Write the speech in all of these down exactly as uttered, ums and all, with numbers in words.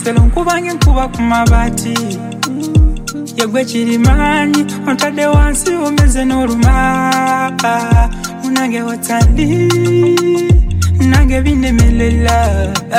kaswelo nkubange nkuba ku mabati yegwe kirimani ontadde wansi omeze n'oluma munange watandi nange binemelela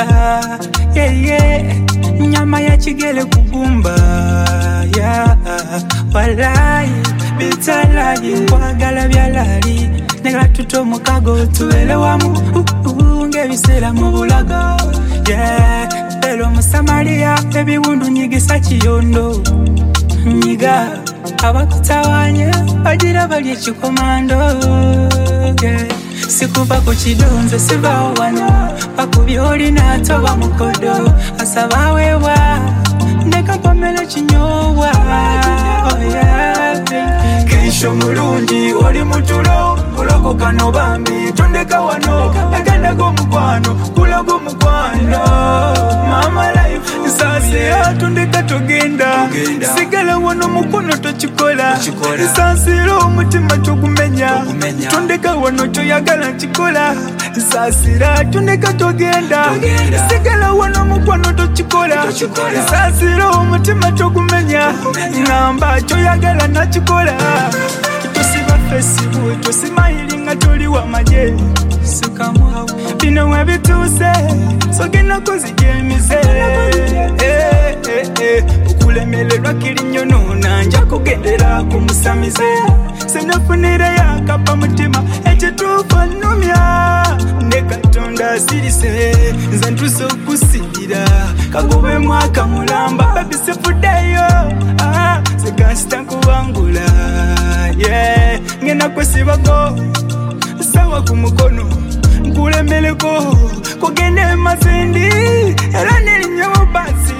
yeye nyama ya kigele kugumba ya walai bitalayi kwagala byalali negala tuto mukago tuwele wamu ngebisera mu bulago yeah lelo musamaria ebiwundu nyigisa kiyondo nyiga abakutawanya bagira bali ekikomando yeah sikuba ku kidonze sibawo wano bakubyoli n'atoba mukodo asaba wewa ndeka mpomere kinyowa oh yeah keisho mulungi oli mutulo kulokoka no bambi tondeka wano agenda gomukwano kulago mukwano mama life sase atondeka togenda sigala wano mukono tochikola sasiro omutima togumenya tondeka wano toyagala chikola sasira tondeka togenda sigala wano mukono tochikola sasiro omutima togumenya ngamba toyagala na chikola tosiba Facebook tosimayilinga toli wa maje sukamwawo bino webituse sogena kozijemize eh eh eh ukulemelelwa kirinyo nona nja kugendera kumusamize senafunira yakapa mutima ekitufa numya nekatonda sirise nzantuso kusindira kagobe mwaka mulamba babisefudeyo ah sekasta kuwangula yeah ngena kwesibago sawa kumukono nkulemeleko kugende mazindi era nelinyo basi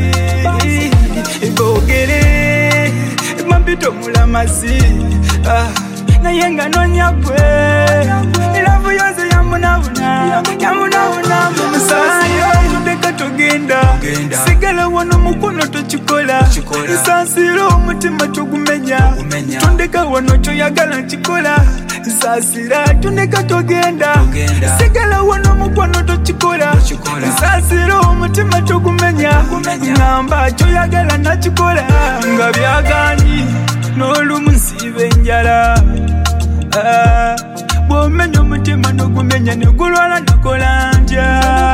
ibogere mambito mulamasi ah nayenga nonyakwe ilavu yose yamunabuna yamunabuna musayo tundeka tugenda sigala wano mukono tochikola sasiro omutima tugumenya tundeka wano toyagala chikola sasira tundeka tugenda sigala wano mukono tochikola sasiro omutima tugumenya ngamba toyagala na chikola nga byagani n'olumunsibe njala bwomenya omutima n'ogumenya negulwala nakolanja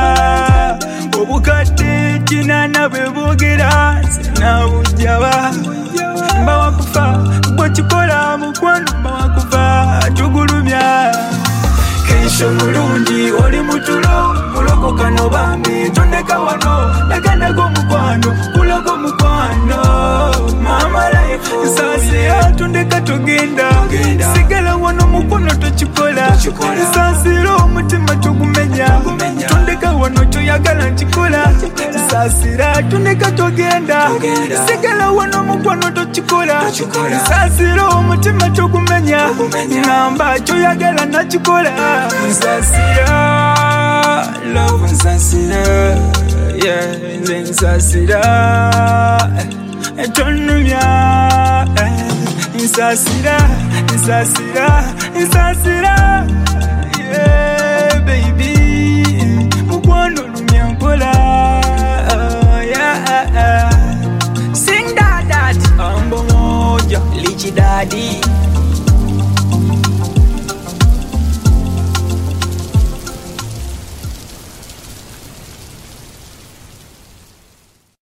obukadde kinana bwe boogera sinabujjaba mbawakufa bwekikola mukwano mbawakufa tugulumya keisho mulungi oli mutulo kulokoka no bambi tondeka wano naganda gomukwano kulago mukwano mama life sase atondeka togenda sigala wano mukono tochikola sasiro omutima tugumenya tondeka wano toyagala chikola sasira tondeka togenda sigala wano mukono tochikola sasiro omutima tugumenya ngamba toyagala na chikola sasira love sasira yeah sasira etonumya sasira sasira sasira yeah baby mukwano lumya mpola yeah sing that that ambo moja lichi daddy